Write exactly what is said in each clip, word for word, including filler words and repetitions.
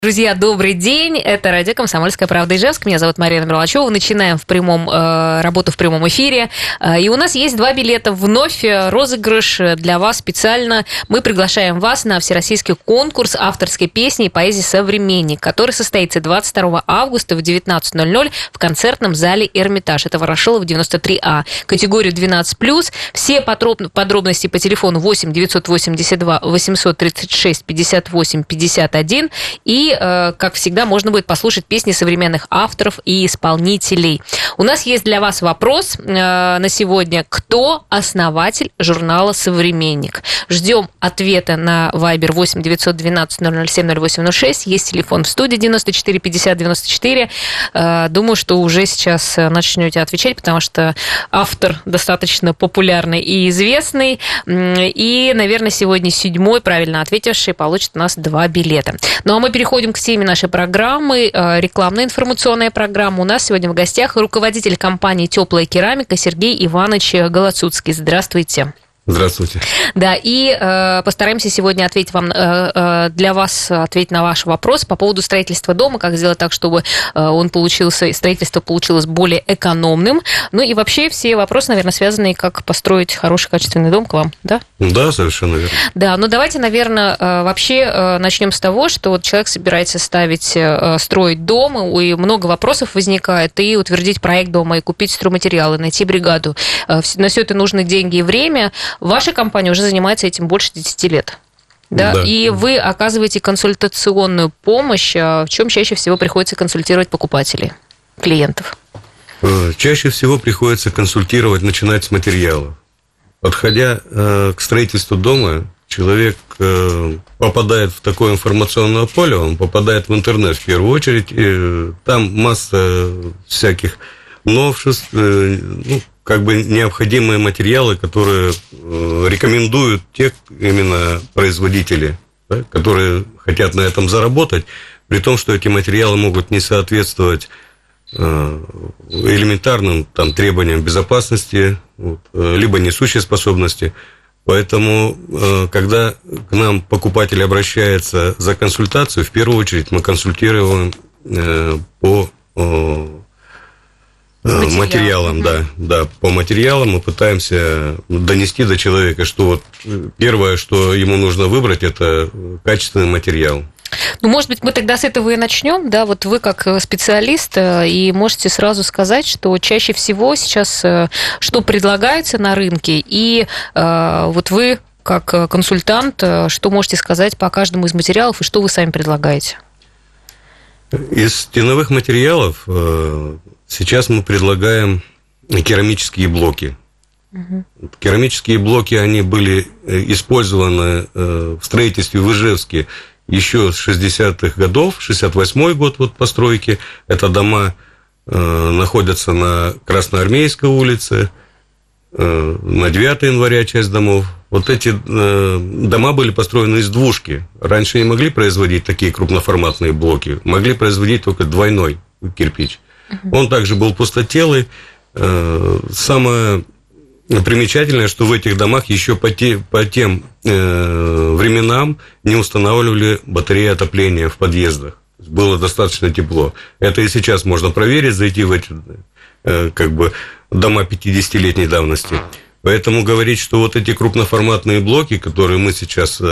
Друзья, добрый день. Это радио «Комсомольская правда» Ижевск. Меня зовут Марина Мерлачева. Начинаем в прямом, э, работу в прямом эфире. Э, и у нас есть два билета. Вновь розыгрыш для вас специально. Мы приглашаем вас на всероссийский конкурс авторской песни и поэзии «Современник», который состоится двадцать второго августа в девятнадцать ноль ноль в концертном зале «Эрмитаж». Это Ворошилова, девяносто три А. Категорию двенадцать плюс. Все подробности по телефону восемь девятьсот восемьдесят два восемьсот тридцать шесть пятьдесят восемь пятьдесят один. И как всегда, можно будет послушать песни современных авторов и исполнителей. У нас есть для вас вопрос на сегодня. Кто основатель журнала «Современник»? Ждем ответа на Viber восемь девятьсот двенадцать ноль ноль семь ноль восемь ноль шесть. Есть телефон в студии девяносто четыре пятьдесят девяносто четыре. Думаю, что уже сейчас начнете отвечать, потому что автор достаточно популярный и известный. И, наверное, сегодня седьмой правильно ответивший получит у нас два билета. Ну, а мы переходим к теме нашей программы, рекламная информационная программа. У нас сегодня в гостях руководитель компании «Теплая керамика» Сергей Иванович Голоцуцкий. Здравствуйте. Здравствуйте. Да, и э, постараемся сегодня ответить вам, э, для вас ответить на ваш вопрос по поводу строительства дома, как сделать так, чтобы э, он получился, строительство получилось более экономным. Ну и вообще все вопросы, наверное, связаны, как построить хороший качественный дом к вам, да? Да, совершенно верно. Да, ну давайте, наверное, вообще начнем с того, что вот человек собирается ставить, строить дом, и много вопросов возникает, и утвердить проект дома, и купить стройматериалы, найти бригаду. На все это нужны деньги и время. Ваша компания уже занимается этим больше десяти лет. Да? Да. И вы оказываете консультационную помощь. В чем чаще всего приходится консультировать покупателей, клиентов? Чаще всего приходится консультировать, начинать с материалов. Подходя к строительству дома, человек попадает в такое информационное поле, он попадает в интернет в первую очередь, и там масса всяких новшеств, ну, как бы необходимые материалы, которые рекомендуют те именно производители, да, которые хотят на этом заработать, при том, что эти материалы могут не соответствовать элементарным там, требованиям безопасности, вот, либо несущей способности. Поэтому, когда к нам покупатель обращается за консультацию, в первую очередь мы консультируем по Материал. материалам, угу. да, да, по материалам мы пытаемся донести до человека, что вот первое, что ему нужно выбрать, это качественный материал. Ну, может быть, мы тогда с этого и начнем, да, вот вы как специалист, и можете сразу сказать, что чаще всего сейчас что предлагается на рынке, и вот вы как консультант, что можете сказать по каждому из материалов, и что вы сами предлагаете? Из стеновых материалов сейчас мы предлагаем керамические блоки. Угу. Керамические блоки, они были использованы в строительстве в Ижевске еще с шестидесятых годов, шестьдесят восьмой год вот постройки. Это дома находятся на Красноармейской улице, на девятое января часть домов. Вот эти дома были построены из двушки. Раньше не могли производить такие крупноформатные блоки, могли производить только двойной кирпич. Uh-huh. Он также был пустотелый. Самое примечательное, что в этих домах еще по, те, по тем временам не устанавливали батареи отопления в подъездах. Было достаточно тепло. Это и сейчас можно проверить, зайти в эти как бы, дома пятидесятилетней давности. Поэтому говорить, что вот эти крупноформатные блоки, которые мы сейчас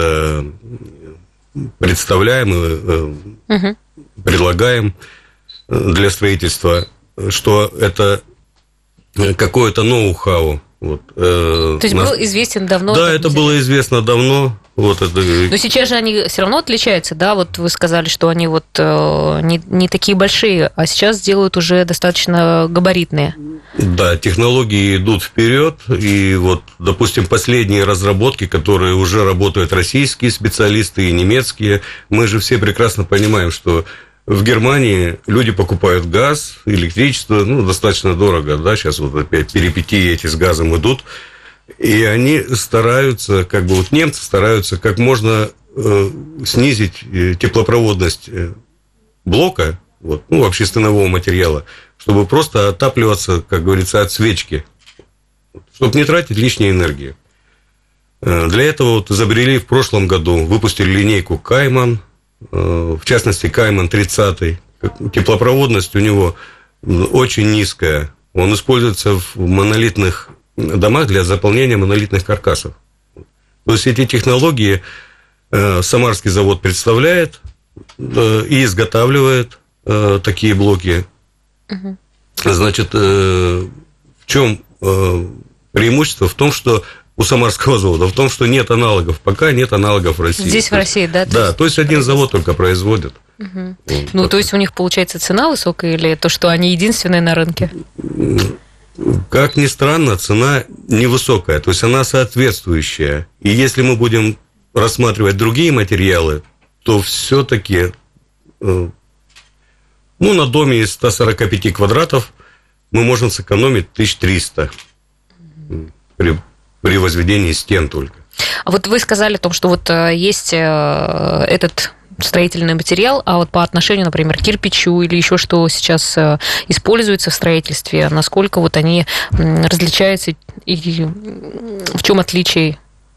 представляем и uh-huh. предлагаем для строительства, что это какое-то ноу-хау. Вот. То есть нас... был известен давно? Да, это было известно давно. Вот это... Но сейчас же они все равно отличаются, да? Вот вы сказали, что они вот не, не такие большие, а сейчас делают уже достаточно габаритные. Да, технологии идут вперед, и вот, допустим, последние разработки, которые уже работают российские специалисты и немецкие, мы же все прекрасно понимаем, что в Германии люди покупают газ, электричество, ну, достаточно дорого, да, сейчас вот опять перипетии эти с газом идут, и они стараются, как бы вот немцы стараются как можно э, снизить теплопроводность блока, вот, ну, вообще станового материала, чтобы просто отапливаться, как говорится, от свечки, чтобы не тратить лишней энергии. Для этого вот изобрели в прошлом году, выпустили линейку Кайман, в частности, Кайман тридцать. Теплопроводность у него очень низкая. Он используется в монолитных домах для заполнения монолитных каркасов. То есть эти технологии Самарский завод представляет и изготавливает такие блоки. Угу. Значит, в чем преимущество? В том, что у Самарского завода, в том, что нет аналогов, пока нет аналогов в России. Здесь в России, да? Да, то есть, то есть один завод только производит. Угу. Вот, ну, то есть у них, получается, цена высокая или то, что они единственные на рынке? Как ни странно, цена невысокая, то есть она соответствующая. И если мы будем рассматривать другие материалы, то все-таки, ну, на доме из ста сорока пяти квадратов мы можем сэкономить тысяча триста при, при возведении стен только. А вот вы сказали о том, что вот есть этот строительный материал, а вот по отношению, например, к кирпичу или еще что сейчас используется в строительстве, насколько вот они различаются и в чем отличие?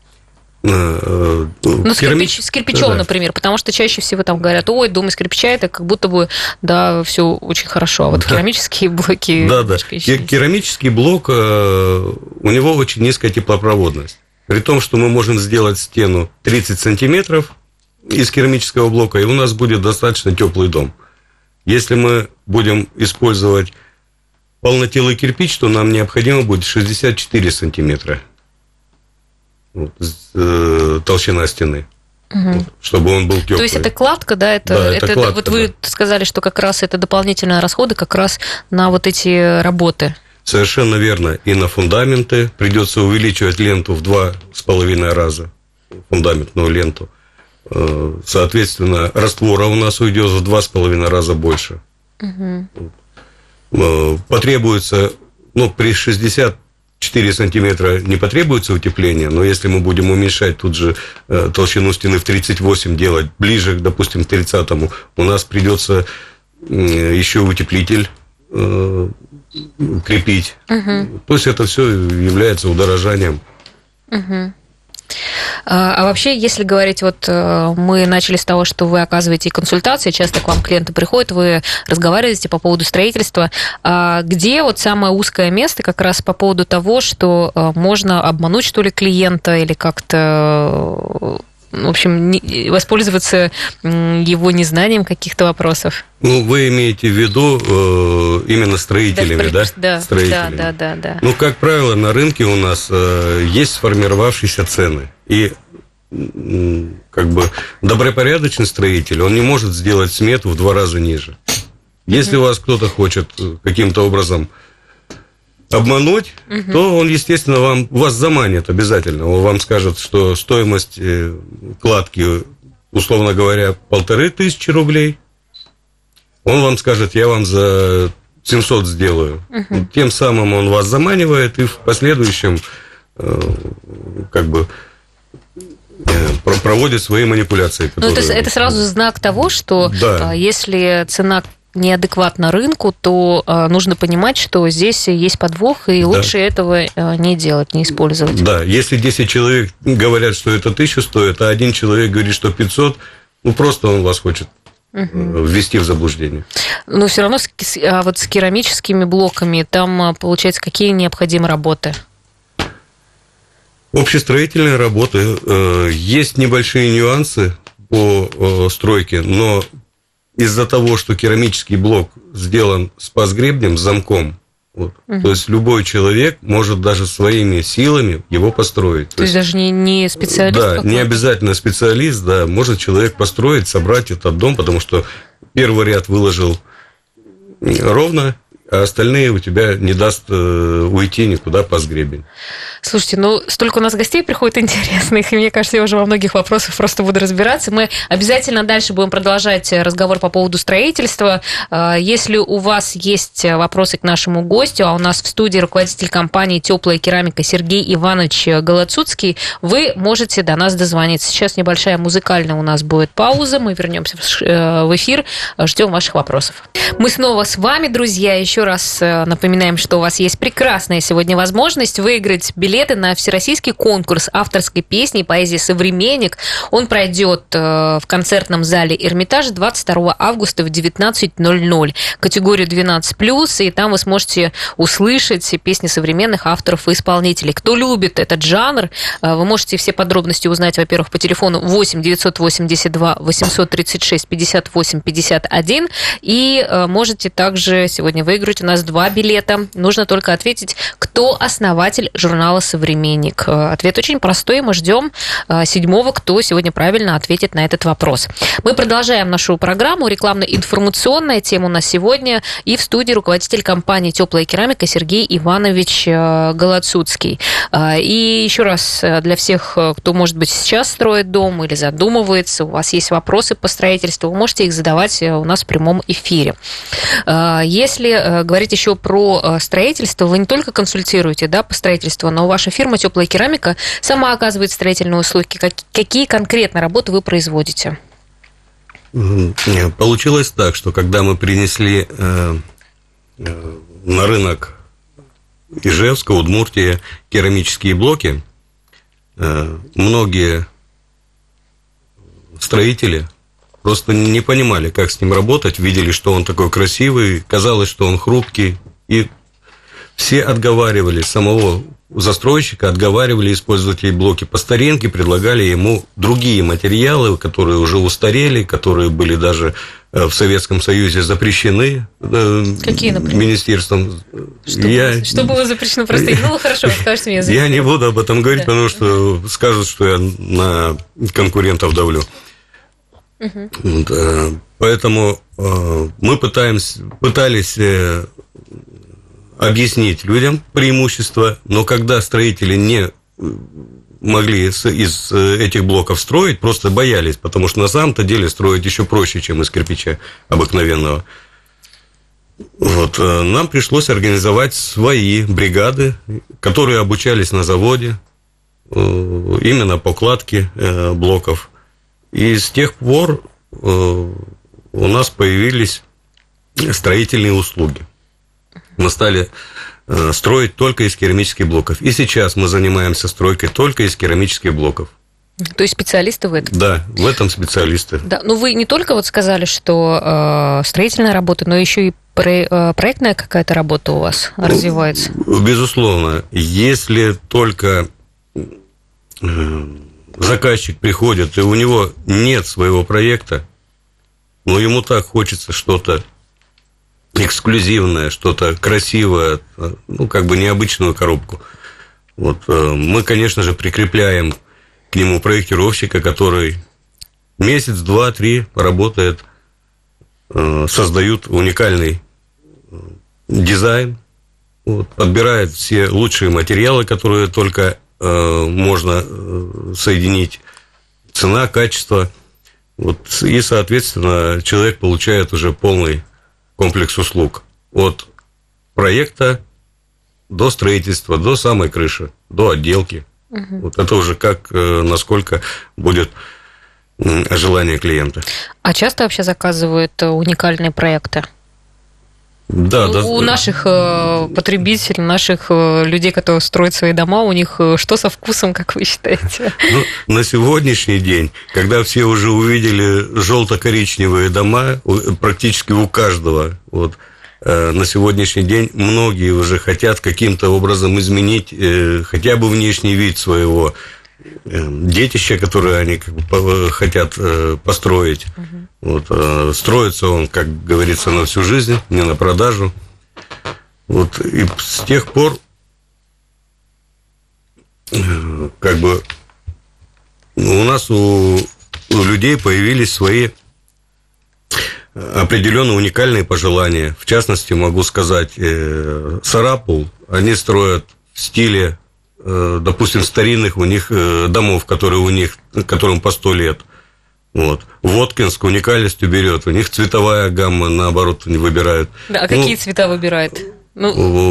Ну, с, Керамич... кирпич, с кирпичом, да, например, потому что чаще всего там говорят, ой, дом из кирпича, это как будто бы, да, все очень хорошо, а вот да. керамические блоки... Да, да, керамический блок, у него очень низкая теплопроводность. При том, что мы можем сделать стену тридцать сантиметров из керамического блока, и у нас будет достаточно теплый дом. Если мы будем использовать полнотелый кирпич, то нам необходимо будет шестьдесят четыре сантиметра. Вот, э, толщина стены, угу. вот, чтобы он был теплый. То есть это кладка, да? Это, да, это, это кладка, вот вы да. сказали, что как раз это дополнительные расходы как раз на вот эти работы. Совершенно верно. И на фундаменты придется увеличивать ленту в два с половиной раза, фундаментную ленту. Соответственно, раствора у нас уйдет в два с половиной раза больше. Угу. Потребуется, ну, при шестьдесят четыре сантиметра не потребуется утепление, но если мы будем уменьшать тут же толщину стены в тридцать восемь, делать ближе, допустим, к тридцатому, у нас придется еще утеплитель крепить. Угу. То есть это все является удорожанием. Угу. А вообще, если говорить, вот мы начали с того, что вы оказываете консультации, часто к вам клиенты приходят, вы разговариваете по поводу строительства. А где вот самое узкое место как раз по поводу того, что можно обмануть, что ли, клиента или как-то, в общем, воспользоваться его незнанием каких-то вопросов? Ну, вы имеете в виду э, именно строителями, да? Да, строителями. да, да, да, да. Ну, как правило, на рынке у нас э, есть сформировавшиеся цены. И э, как бы добропорядочный строитель, он не может сделать смету в два раза ниже. Если mm-hmm. вас кто-то хочет каким-то образом обмануть, угу. то он, естественно, вам, вас заманит обязательно. Он вам скажет, что стоимость кладки, условно говоря, полторы тысячи рублей. Он вам скажет, я вам за семьсот сделаю. Угу. Тем самым он вас заманивает, и в последующем как бы проводит свои манипуляции. Ну, это, это сразу знак того, что да. если цена неадекватно рынку, то э, нужно понимать, что здесь есть подвох, и да. лучше этого э, не делать, не использовать. Да, если десять человек говорят, что это тысячу стоит, а один человек говорит, что пятьсот, ну, просто он вас хочет угу. ввести в заблуждение. Но все равно с, а вот с керамическими блоками там, получается, какие необходимы работы? Общестроительные работы. Э, есть небольшие нюансы по э, стройке, но из-за того, что керамический блок сделан с паз-гребнем, с замком, вот, угу. то есть любой человек может даже своими силами его построить. То, то есть даже не, не специалист? Да, какой-то? Не обязательно специалист, да, может человек построить, собрать этот дом, потому что первый ряд выложил ровно, а остальные у тебя не даст уйти никуда паз-гребень. Слушайте, ну, столько у нас гостей приходит интересных, и мне кажется, я уже во многих вопросах просто буду разбираться. Мы обязательно дальше будем продолжать разговор по поводу строительства. Если у вас есть вопросы к нашему гостю, а у нас в студии руководитель компании «Теплая керамика» Сергей Иванович Голоцуцкий, вы можете до нас дозвониться. Сейчас небольшая музыкальная у нас будет пауза, мы вернемся в эфир, ждем ваших вопросов. Мы снова с вами, друзья, еще еще раз напоминаем, что у вас есть прекрасная сегодня возможность выиграть билеты на всероссийский конкурс авторской песни и поэзии «Современник». Он пройдет в концертном зале «Эрмитаж» двадцать второго августа в девятнадцать ноль ноль. Категорию двенадцать плюс, и там вы сможете услышать песни современных авторов и исполнителей. Кто любит этот жанр, вы можете все подробности узнать, во-первых, по телефону восемь девятьсот восемьдесят два восемьсот тридцать шесть пятьдесят восемь пятьдесят один, и можете также сегодня выиграть у нас два билета. Нужно только ответить, кто основатель журнала «Современник». Ответ очень простой, мы ждем седьмого, кто сегодня правильно ответит на этот вопрос. Мы продолжаем нашу программу, рекламно-информационная тема у нас сегодня, и в студии руководитель компании «Теплая керамика» Сергей Иванович Голоцуцкий. И еще раз для всех, кто, может быть, сейчас строит дом или задумывается, у вас есть вопросы по строительству, вы можете их задавать у нас в прямом эфире. Если говорить еще про строительство, вы не только консультируете, да, по строительству, но ваша фирма «Теплая керамика» сама оказывает строительные услуги. Какие конкретно работы вы производите? Получилось так, что когда мы принесли э, э, на рынок Ижевска, Удмуртии керамические блоки, э, многие строители просто не понимали, как с ним работать, видели, что он такой красивый, казалось, что он хрупкий, и все отговаривали самого застройщика, отговаривали использовать эти блоки по старинке, предлагали ему другие материалы, которые уже устарели, которые были даже в Советском Союзе запрещены. Какие, например? Министерством. Что, я... что было запрещено просто? Ну, хорошо, скажите мне. Я не буду об этом говорить, да. Потому что скажут, что я на конкурентов давлю. Угу. Вот, поэтому мы пытаемся, пытались объяснить людям преимущества, но когда строители не могли из этих блоков строить, просто боялись, потому что на самом-то деле строить еще проще, чем из кирпича обыкновенного. Вот, нам пришлось организовать свои бригады, которые обучались на заводе именно по кладке блоков. И с тех пор у нас появились строительные услуги. Мы стали строить только из керамических блоков. И сейчас мы занимаемся стройкой только из керамических блоков. То есть специалисты в этом? Да, в этом специалисты. Да, ну вы не только вот сказали, что э, строительная работа, но еще и про, э, проектная какая-то работа у вас развивается? Безусловно. Если только э, заказчик приходит, и у него нет своего проекта, но ему так хочется что-то эксклюзивное, что-то красивое, ну, как бы необычную коробку. Вот, мы, конечно же, прикрепляем к нему проектировщика, который месяц, два, три работает, создают уникальный дизайн, вот, подбирает все лучшие материалы, которые только можно соединить, цена, качество, вот, и, соответственно, человек получает уже полный комплекс услуг от проекта до строительства, до самой крыши, до отделки. Угу. Вот это уже как, насколько будет желание клиента. А часто вообще заказывают уникальные проекты? Да, у, да. У наших э, потребителей, наших э, людей, которые строят свои дома, у них э, что со вкусом, как вы считаете? Ну, на сегодняшний день, когда все уже увидели желто-коричневые дома, практически у каждого, вот, э, на сегодняшний день многие уже хотят каким-то образом изменить э, хотя бы внешний вид своего э, детища, которое они как бы хотят э, построить. Угу. Вот, э, строится он, как говорится, на всю жизнь, не на продажу. Вот, и с тех пор э, как бы у нас у, у людей появились свои определенные уникальные пожелания. В частности, могу сказать, э, Сарапул, они строят в стиле, э, допустим, старинных у них э, домов, которые у них, которым по сто лет. Вот. Воткинск уникальностью берет. У них цветовая гамма, наоборот, не выбирают. Да, а какие ну, цвета выбирают? Ну...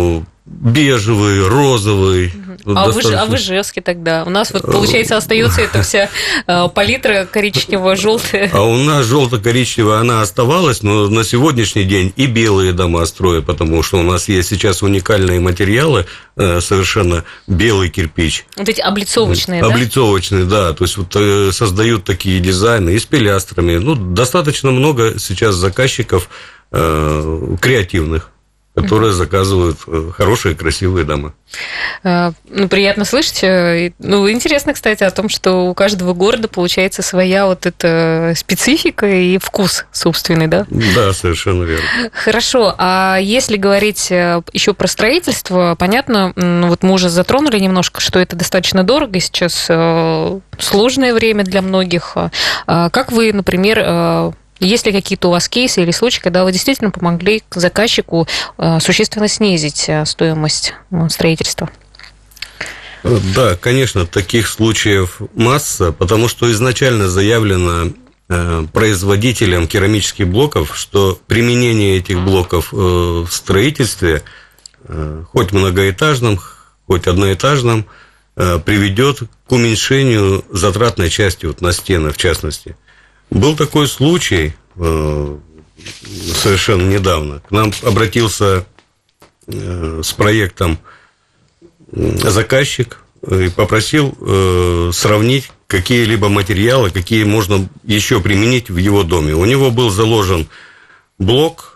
бежевый, розовый. Вот а, достаточно... в, а в Ижевске тогда? У нас вот, получается, остается эта вся палитра коричневая, желтая. А у нас желто-коричневая, она оставалась, но на сегодняшний день и белые дома строят, потому что у нас есть сейчас уникальные материалы, совершенно белый кирпич. Вот эти облицовочные, да? Облицовочные, да. То есть вот создают такие дизайны и с пилястрами. Ну, достаточно много сейчас заказчиков креативных, которые заказывают хорошие, красивые дома. Ну, приятно слышать. Ну, интересно, кстати, о том, что у каждого города получается своя вот эта специфика и вкус собственный, да? Да, совершенно верно. Хорошо. А если говорить еще про строительство, понятно, ну, вот мы уже затронули немножко, что это достаточно дорого, сейчас сложное время для многих. Как вы, например, есть ли какие-то у вас кейсы или случаи, когда вы действительно помогли заказчику существенно снизить стоимость строительства? Да, конечно, таких случаев масса, потому что изначально заявлено производителям керамических блоков, что применение этих блоков в строительстве, хоть многоэтажном, хоть одноэтажном, приведет к уменьшению затратной части вот на стены, в частности. Был такой случай совершенно недавно. К нам обратился с проектом заказчик и попросил сравнить какие-либо материалы, какие можно еще применить в его доме. У него был заложен блок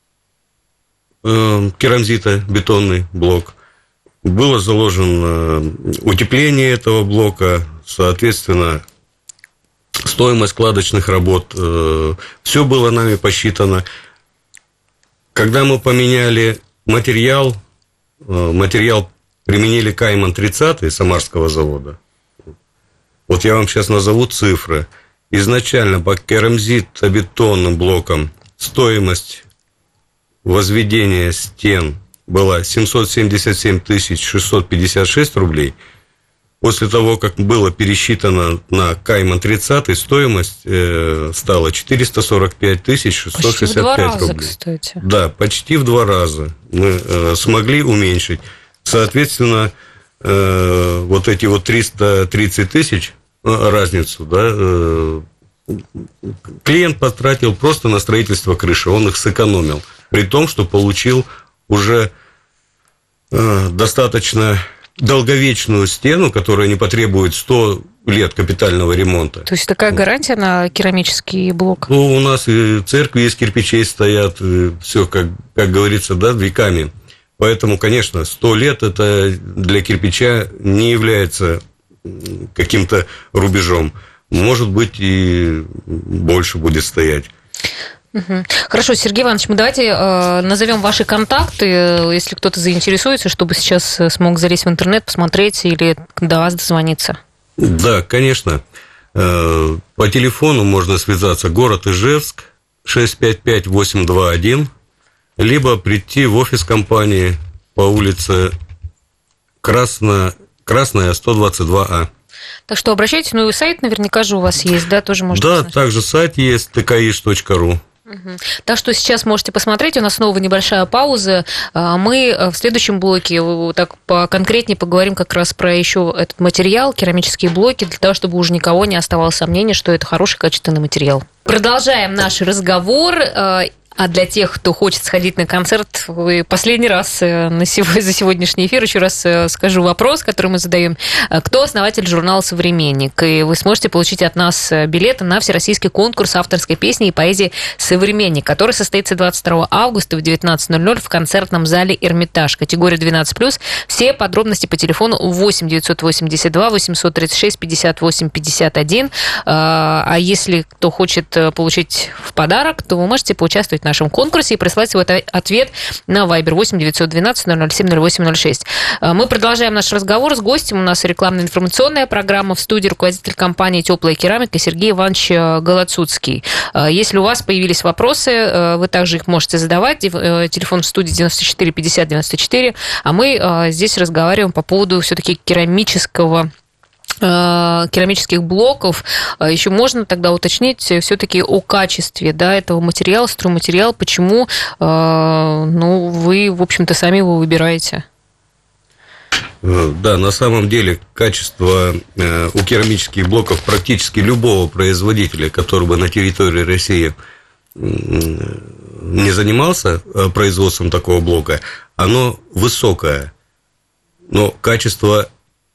керамзита, бетонный блок. Было заложено утепление этого блока, соответственно, стоимость кладочных работ, все было нами посчитано. Когда мы поменяли материал, материал применили Кайман тридцать Самарского завода. Вот я вам сейчас назову цифры. Изначально по керамзитобетонным блокам стоимость возведения стен была семьсот семьдесят семь тысяч шестьсот пятьдесят шесть рублей. После того, как было пересчитано на Кайман тридцать, стоимость э, стала четыреста сорок пять тысяч шестьсот шестьдесят пять раза, рублей. Кстати. Да, почти в два раза мы э, смогли уменьшить. Соответственно, э, вот эти вот триста тридцать тысяч э, разницу, да, э, клиент потратил просто на строительство крыши, он их сэкономил, при том, что получил уже э, достаточно долговечную стену, которая не потребует сто лет капитального ремонта. То есть такая гарантия на керамический блок? Ну, у нас и церкви из кирпичей стоят, все, как, как говорится, да, веками. Поэтому, конечно, сто лет это для кирпича не является каким-то рубежом. Может быть, и больше будет стоять. Хорошо, Сергей Иванович, мы давайте э, назовем ваши контакты, если кто-то заинтересуется, чтобы сейчас смог залезть в интернет, посмотреть или до вас дозвониться. Да, конечно. Э, по телефону можно связаться город Ижевск шесть пять пять восемь два один, либо прийти в офис компании по улице Красно... Красная, сто двадцать два А. Так что обращайтесь, ну и сайт наверняка же у вас есть, да, тоже можно Да, посмотреть. также сайт есть тэ ка иш точка ру. Угу. Так что сейчас можете посмотреть, у нас снова небольшая пауза. Мы в следующем блоке так поконкретнее поговорим как раз про еще этот материал, керамические блоки, для того, чтобы уже никого не оставалось сомнения, что это хороший, качественный материал. Продолжаем наш разговор. А для тех, кто хочет сходить на концерт, вы последний раз на сего, за сегодняшний эфир еще раз скажу вопрос, который мы задаем. Кто основатель журнала «Современник»? И вы сможете получить от нас билеты на всероссийский конкурс авторской песни и поэзии «Современник», который состоится двадцать второго августа в девятнадцать ноль ноль в концертном зале «Эрмитаж». Категория двенадцать плюс. Все подробности по телефону восемь девятьсот восемьдесят два восемьсот тридцать шесть пятьдесят восемь пятьдесят один. А если кто хочет получить в подарок, то вы можете поучаствовать в нашем конкурсе и прислать свой ответ на Viber восемь девятьсот двенадцать ноль ноль семь ноль восемь ноль шесть. Мы продолжаем наш разговор с гостем. У нас рекламно-информационная программа. В студии руководитель компании «Теплая керамика» Сергей Иванович Голоцудский. Если у вас появились вопросы, вы также их можете задавать. Телефон в студии девяносто четыре пятьдесят девяносто четыре. А мы здесь разговариваем по поводу все-таки керамического керамических блоков. Еще можно тогда уточнить все-таки о качестве, да, этого материала, стройматериала, почему ну, вы, в общем-то, сами его выбираете? Да, на самом деле качество у керамических блоков практически любого производителя, который бы на территории России не занимался производством такого блока, оно высокое, но качество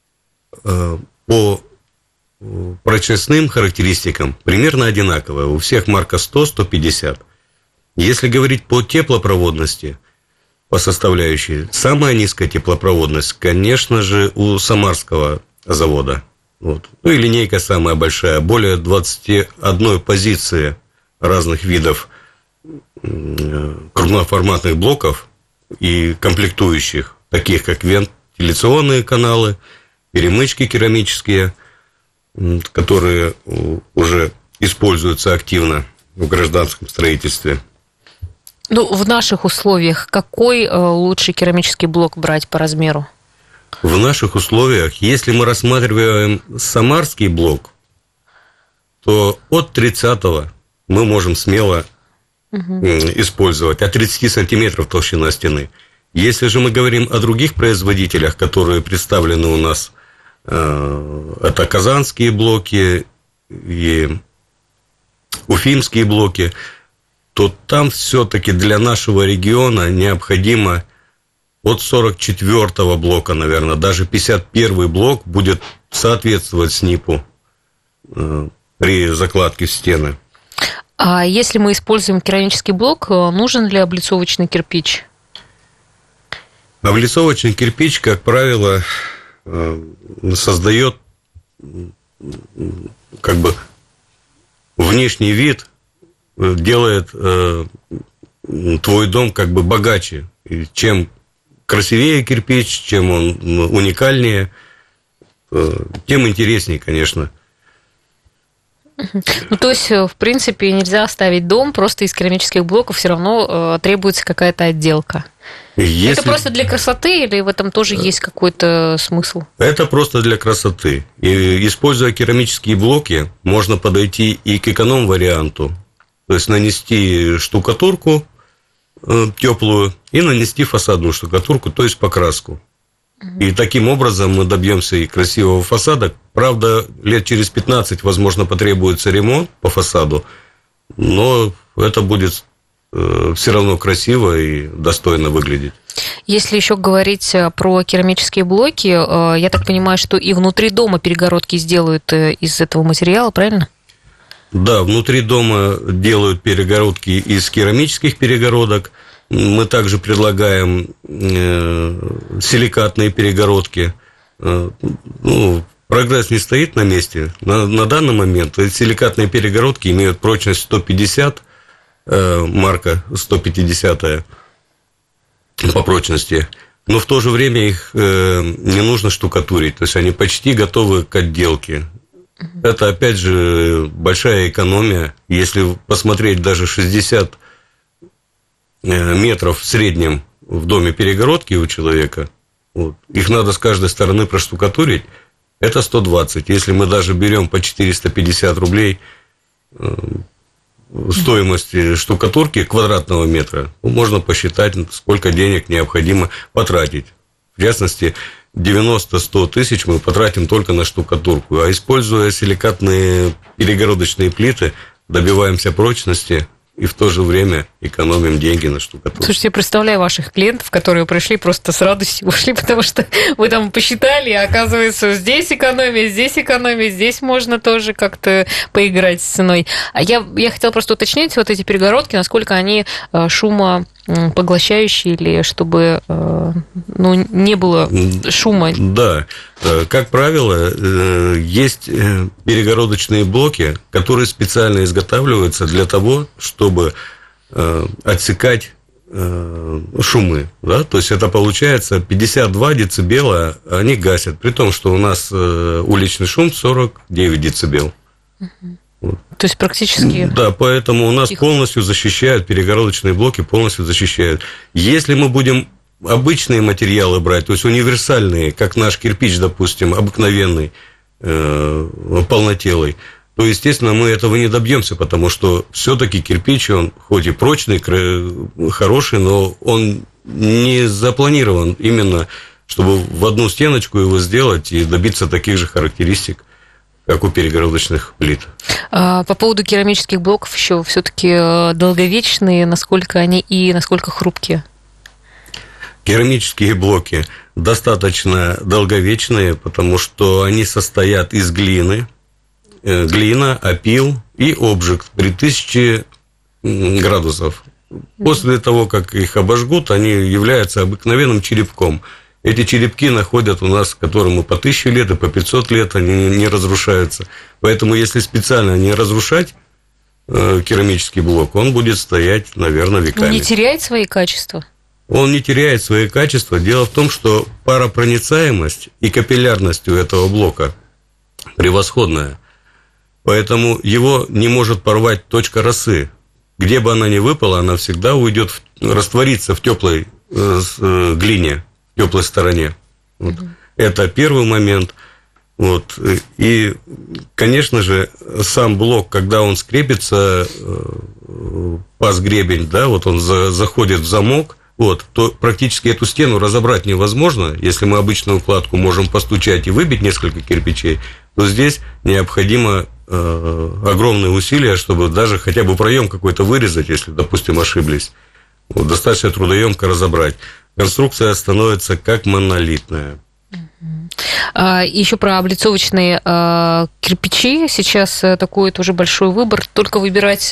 по прочностным характеристикам примерно одинаковое. У всех марка сто - сто пятьдесят. Если говорить по теплопроводности, по составляющей, самая низкая теплопроводность, конечно же, у Самарского завода. Вот. Ну и линейка самая большая, более двадцати одной позиции разных видов крупноформатных блоков и комплектующих, таких как вентиляционные каналы, перемычки керамические, которые уже используются активно в гражданском строительстве. Ну, в наших условиях какой лучший керамический блок брать по размеру? В наших условиях, если мы рассматриваем самарский блок, то от тридцатого мы можем смело угу. использовать, от тридцати сантиметров толщина стены. Если же мы говорим о других производителях, которые представлены у нас, это казанские блоки и уфимские блоки, то там все-таки для нашего региона необходимо от сорок четвёртого блока, наверное, даже пятьдесят первый блок будет соответствовать СНИПу при закладке в стены. А если мы используем керамический блок, нужен ли облицовочный кирпич? Облицовочный кирпич, как правило, создает как бы внешний вид, делает твой дом как бы богаче. И чем красивее кирпич, чем он уникальнее, тем интереснее, конечно. Ну, то есть, в принципе, нельзя ставить дом просто из керамических блоков, все равно требуется какая-то отделка. Если... Это просто для красоты или в этом тоже есть какой-то смысл? Это просто для красоты. И, используя керамические блоки, можно подойти и к эконом-варианту. То есть нанести штукатурку э, теплую и нанести фасадную штукатурку, то есть покраску. Угу. И таким образом мы добьемся и красивого фасада. Правда, лет через пятнадцать, возможно, потребуется ремонт по фасаду, но это будет э, все равно красиво и достойно выглядеть. Если еще говорить про керамические блоки, э, я так понимаю, что и внутри дома перегородки сделают из этого материала, правильно? Да, внутри дома делают перегородки из керамических перегородок. Мы также предлагаем силикатные перегородки. Ну, прогресс не стоит на месте. На, на данный момент силикатные перегородки имеют прочность сто пятьдесят, марка сто пятидесятая по прочности. Но в то же время их не нужно штукатурить. То есть они почти готовы к отделке. Это, опять же, большая экономия. Если посмотреть даже шестьдесят метров в среднем в доме перегородки у человека, вот, их надо с каждой стороны проштукатурить, это сто двадцать. Если мы даже берем по четыреста пятьдесят рублей стоимости штукатурки квадратного метра, ну, можно посчитать, сколько денег необходимо потратить. В частности, девяносто-сто тысяч мы потратим только на штукатурку, а используя силикатные перегородочные плиты, добиваемся прочности и в то же время экономим деньги на штукатурку. Слушайте, я представляю ваших клиентов, которые пришли просто с радостью ушли, потому что вы там посчитали, а оказывается, здесь экономия, здесь экономия, здесь можно тоже как-то поиграть с ценой. А я, я хотела просто уточнить вот эти перегородки, насколько они шумопоглощающие, или чтобы ну, не было шума. Да, как правило, есть перегородочные блоки, которые специально изготавливаются для того, чтобы отсекать шумы, да? То есть это получается пятьдесят два децибела они гасят, при том, что у нас уличный шум сорок девять децибел. Угу. Вот. То есть практически... Да, поэтому у нас тихо. Полностью защищают, перегородочные блоки полностью защищают. Если мы будем обычные материалы брать, то есть универсальные, как наш кирпич, допустим, обыкновенный, э, полнотелый, то, естественно, мы этого не добьемся, потому что все-таки кирпич, он хоть и прочный, хороший, но он не запланирован именно чтобы в одну стеночку его сделать и добиться таких же характеристик, как у перегородочных плит. По поводу керамических блоков еще все-таки долговечные, насколько они и насколько хрупкие? Керамические блоки достаточно долговечные, потому что они состоят из глины, глина, опил и обжиг при тысяче градусов. После того, как их обожгут, они являются обыкновенным черепком. Эти черепки находят у нас, которым и по тысяче лет, и по пятьсот лет, они не разрушаются. Поэтому, если специально не разрушать э, керамический блок, он будет стоять, наверное, веками. Не теряет свои качества? Он не теряет свои качества. Дело в том, что паропроницаемость и капиллярность у этого блока превосходная. Поэтому его не может порвать точка росы. Где бы она ни выпала, она всегда уйдет, растворится в теплой э, э, глине, в теплой стороне. Вот. Mm-hmm. Это первый момент. Вот. И, конечно же, сам блок, когда он скрепится, э, паз-гребень, да, вот он за, заходит в замок, вот, то практически эту стену разобрать невозможно. Если мы обычную укладку можем постучать и выбить несколько кирпичей, то здесь необходимо э, огромные усилия, чтобы даже хотя бы проем какой-то вырезать, если, допустим, ошиблись. Вот, достаточно трудоемко разобрать. Конструкция становится как монолитная. Еще про облицовочные кирпичи. Сейчас такой тоже большой выбор. Только выбирать,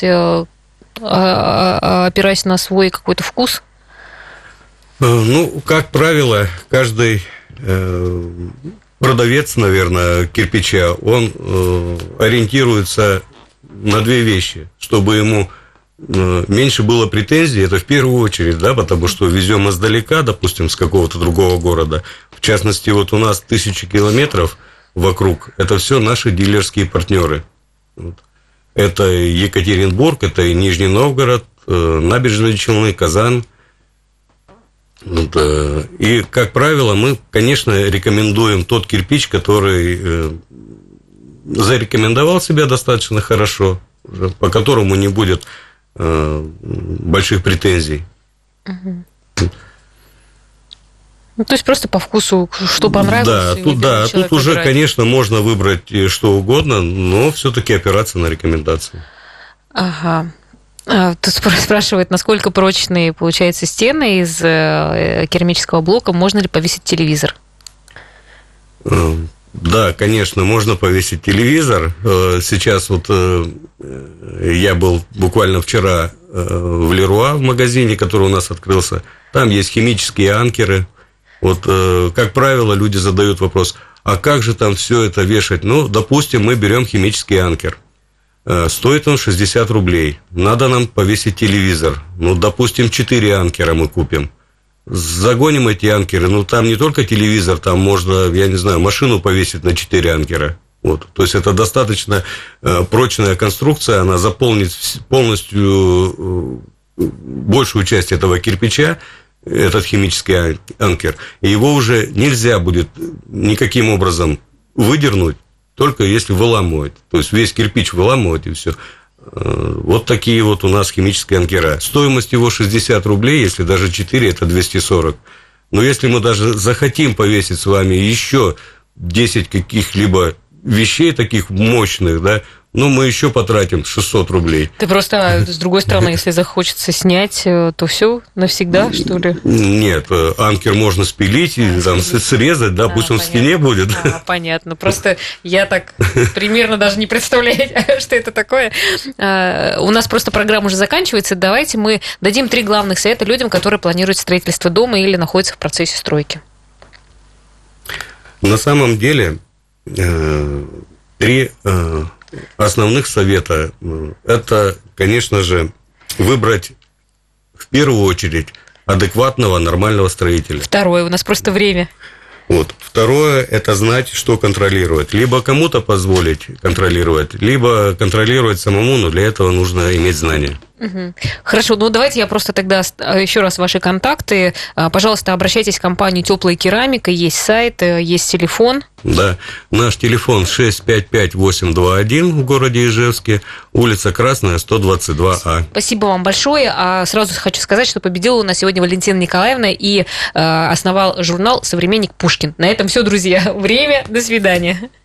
опираясь на свой какой-то вкус. Ну, как правило, каждый продавец, наверное, кирпича, он ориентируется на две вещи, чтобы ему меньше было претензий, это в первую очередь, да, потому что везем издалека, допустим, с какого-то другого города. В частности, вот у нас тысячи километров вокруг, это все наши дилерские партнеры. Это Екатеринбург, это и Нижний Новгород, Набережные Челны, Казань. И, как правило, мы, конечно, рекомендуем тот кирпич, который зарекомендовал себя достаточно хорошо, по которому не будет больших претензий. Угу. Ну, то есть просто по вкусу, что понравилось. Да, тут, да, тут уже, выбирать. Конечно, можно выбрать что угодно, но все-таки опираться на рекомендации. Ага. Тут спрашивают, насколько прочные, получается, стены из керамического блока, можно ли повесить телевизор? Да, конечно, можно повесить телевизор. Сейчас вот я был буквально вчера в Леруа, в магазине, который у нас открылся. Там есть химические анкеры. Вот, как правило, люди задают вопрос, а как же там все это вешать? Ну, допустим, мы берем химический анкер. Стоит он шестьдесят рублей. Надо нам повесить телевизор. Ну, допустим, четыре анкера мы купим. Загоним эти анкеры. Ну, там не только телевизор, там можно, я не знаю, машину повесить на четыре анкера. Вот. То есть, это достаточно прочная конструкция. Она заполнит полностью большую часть этого кирпича, этот химический анкер. И его уже нельзя будет никаким образом выдернуть, только если выламывать. То есть, весь кирпич выламывать, и все. Вот такие вот у нас химические анкера. Стоимость его шестьдесят рублей, если даже четыре, это двести сорок. Но если мы даже захотим повесить с вами еще десять каких-либо вещей таких мощных, да, ну, мы еще потратим шестьсот рублей. Ты просто, с другой стороны, если захочется снять, то все навсегда, что ли? Нет, анкер можно спилить и там срезать, да, а, пусть он понятно. В стене будет. А, понятно, просто я так примерно даже не представляю, что это такое. У нас просто программа уже заканчивается. Давайте мы дадим три главных совета людям, которые планируют строительство дома или находятся в процессе стройки. На самом деле, три основных совета – это, конечно же, выбрать в первую очередь адекватного, нормального строителя. Второе, у нас просто время. Вот. Второе – это знать, что контролировать. Либо кому-то позволить контролировать, либо контролировать самому, но для этого нужно иметь знания. Угу. Хорошо, ну давайте я просто тогда еще раз ваши контакты. Пожалуйста, обращайтесь в компанию «Теплая керамика», есть сайт, есть телефон. Да, наш телефон шесть пять пять восемь два один в городе Ижевске, улица Красная, сто двадцать два А. Спасибо вам большое. А сразу хочу сказать, что победила у нас сегодня Валентина Николаевна и основал журнал «Современник Пушкин». На этом все, друзья. Время. До свидания.